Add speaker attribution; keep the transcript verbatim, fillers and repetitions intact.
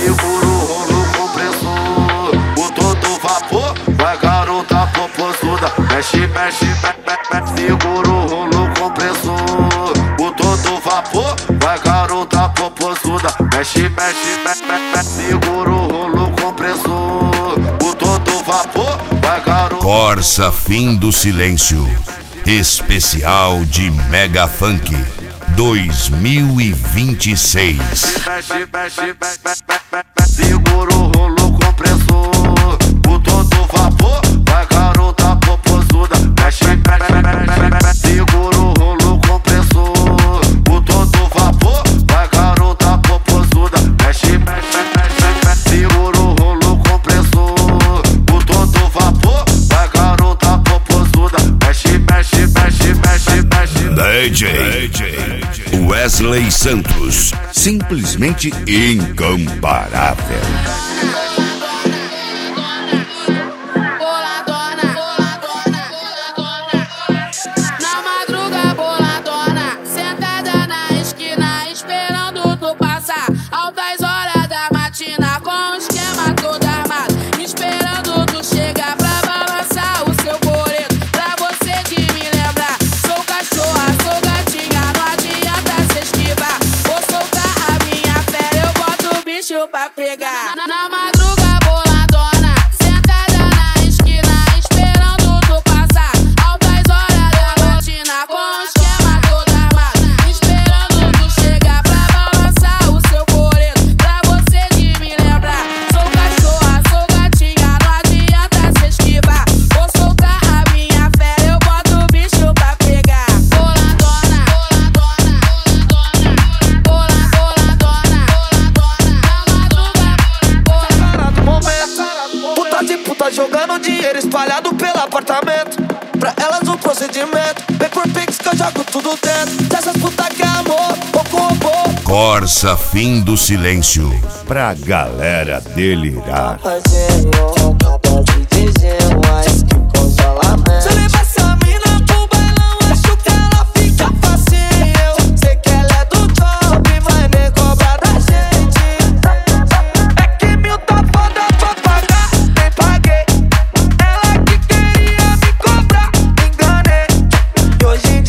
Speaker 1: segura o rolo compressor. Botou do vapor, vai garota popozuda. Mexe, mexe, mexe, mexe, segura o rolo compressor. Botou do vapor, vai garota popozuda. Mexe, mexe, mexe, mexe, segura o rolo compressor. Botou do vapor, vai garota.
Speaker 2: Corsa Fim do Silêncio, especial de Mega Funk dois mil e vinte e seis.
Speaker 1: Mexe, mexe, mexe, mexe, segura o rolo compressor. Botou do vapor, vai garota popozuda. Mexe, mexe, mexe, mexe, segura o rolo compressor. Botou do vapor, vai garota popozuda. Mexe, mexe, mexe, mexe, segura o rolo compressor. Botou do vapor, vai garota popozuda. Mexe, mexe, mexe, mexe, mexe.
Speaker 2: D J Wesley Santos, simplesmente incomparável.
Speaker 3: Na madruga boladona, sentada na esquina, esperando tu passar. Altas horas da matina, com o esquema todo armado, esperando tu chegar pra balançar o seu coreto. Pra você de me lembrar, sou cachorra, sou gatinha, não adianta se esquivar. Vou soltar a minha fé, eu boto o bicho pra pegar. Na, na madruga boladona, sentada na esquina, esperando tu passar. Altas horas da matina, com o esquema todo armado, esperando tu chegar pra balançar o seu coreto. Pra você de me lembrar, sou cachorra, sou gatinha, não adianta se esquivar. Vou soltar a minha fé, eu boto o bicho pra pegar. Boladona, boladona, boladona, boladona, boladona, na madruga.
Speaker 4: Puta de puta jogando dinheiro espalhado pelo apartamento. Pra elas o procedimento, vem por pix que eu jogo tudo dentro. Dessas puta que é amor, pouco robô.
Speaker 2: Corsa Fim do Silêncio, pra galera delirar.
Speaker 4: Rapazinho, acaba de dizer, mas que consolamento. Se eu levar essa mina pro bailão, acho que ela fica facinho. Sei que ela é do top, mas nem cobra da gente. É que mil tá foda pra pagar, nem paguei. Ela que queria me cobrar, me enganei. E hoje em